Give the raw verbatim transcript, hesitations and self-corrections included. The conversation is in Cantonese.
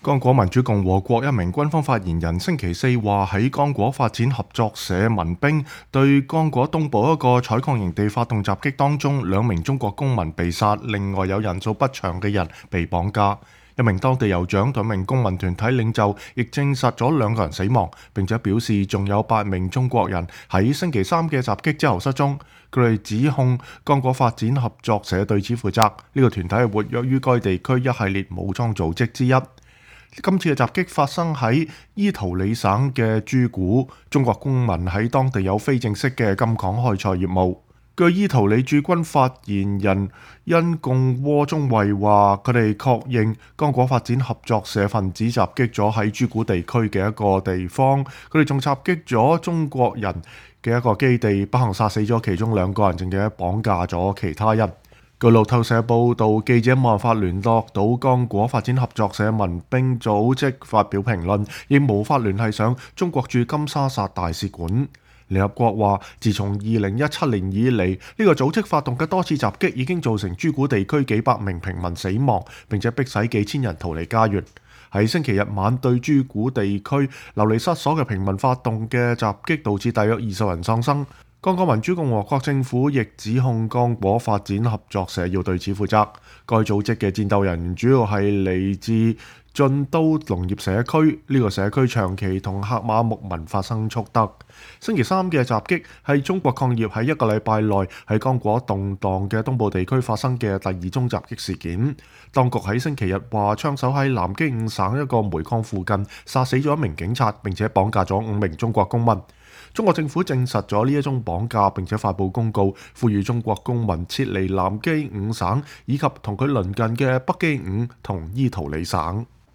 剛果民主共和國一名軍方發言人星期四話，喺剛果發展合作社民兵對剛果東部一個採礦營地發動襲擊當中，兩名中國公民被殺，另外有人數不詳嘅人被綁架。一名當地酋長同一名公民團體領袖亦證實咗兩個人死亡，並且表示仲有八名中國人喺星期三嘅襲擊之後失蹤。佢哋指控剛果發展合作社對此負責。呢、這個團體係活躍於該地區一系列武裝組織之一。今次嘅襲擊發生喺伊圖里省嘅珠古，中國公民喺當地有非正式嘅金礦開採業務。據伊圖里駐軍發言人因共窩中衛話，佢哋確認剛果發展合作社分子襲擊咗喺珠古地區嘅一個地方，佢哋仲襲擊咗中國人嘅一個基地，不幸殺死咗其中兩個人，並且綁架咗其他人。據路透社報導，記者冇辦法聯絡到剛果發展合作社民兵組織發表評論，亦無法聯繫上中國駐金沙薩大使館。聯合國話，自從二零一七年以嚟，呢、這個組織發動嘅多次襲擊已經造成珠古地區幾百名平民死亡，並且迫使幾千人逃離家園。喺星期日晚對珠古地區流離失所嘅平民發動嘅襲擊，導致大約二十人喪生。剛果民主共和國政府亦指控剛果發展合作社要對此負責。該組織嘅戰鬥人員主要係嚟自晉都農業社區，呢、這個社區長期同喀瑪牧民發生衝突。星期三嘅襲擊係中國礦業喺一個禮拜內喺剛果動盪嘅東部地區發生嘅第二宗襲擊事件。當局喺星期日話，槍手喺南基伍省一個煤礦附近殺死咗一名警察，並且綁架咗五名中國公民。中國政府證實咗呢一宗綁架，並且發佈公告，呼籲中國公民撤離南基伍省以及同佢鄰近嘅北基伍同伊圖里省。